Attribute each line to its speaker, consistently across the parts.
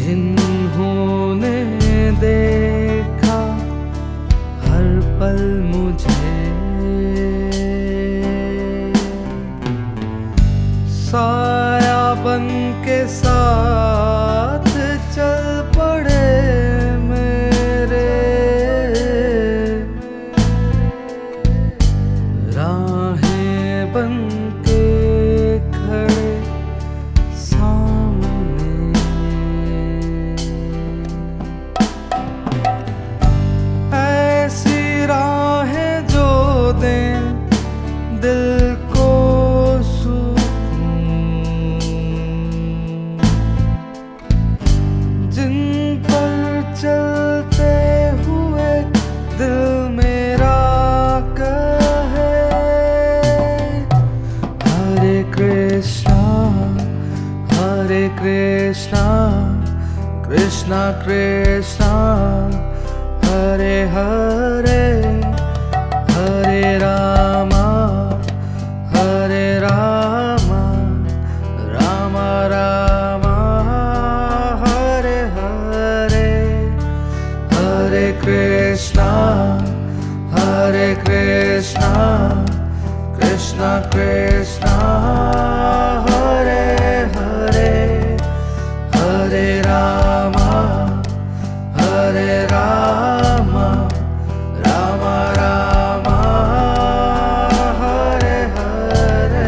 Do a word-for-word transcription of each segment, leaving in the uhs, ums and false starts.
Speaker 1: जिन्होंने देखा हर पल मुझे, साया बन के साथ चल पड़े मेरे, राहें बन के खड़े सामने। ऐसी राहें जो दें दिल को सुकून, जिन पर चलते हुए दिल मेरा कहे हरे कृष्णा हरे कृष्णा कृष्णा कृष्णा हरे हरे, हरे रामा हरे रामा रामा रामा हरे हरे, हरे कृष्णा हरे कृष्णा कृष्णा कृष्णा हरे हरे, हरे रामा हरे Rama Rama Rama Hare Hare.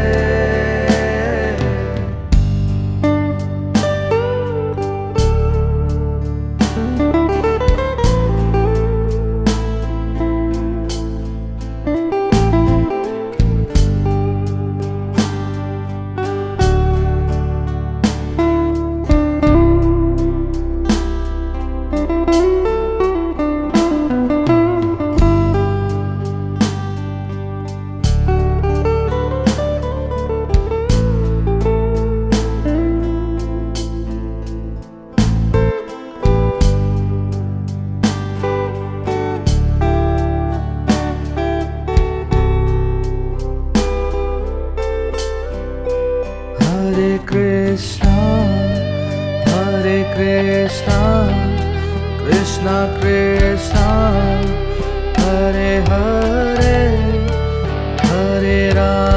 Speaker 1: Hare Krishna, Hare Krishna, Krishna Krishna, Hare Hare, Hare Rama.